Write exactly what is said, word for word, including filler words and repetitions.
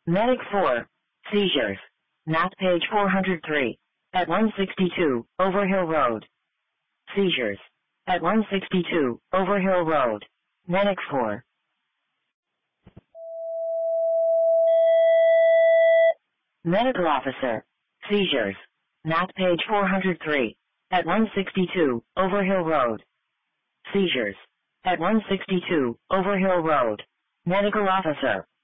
Medic four. Seizures. Nat page four hundred three. At one sixty-two, Overhill Road. Seizures. At one sixty-two, Overhill Road. Medic four. Medical officer. Seizures. Nat page four hundred three. At one sixty-two, Overhill Road. Seizures. At one sixty-two, Overhill Road. Medical officer.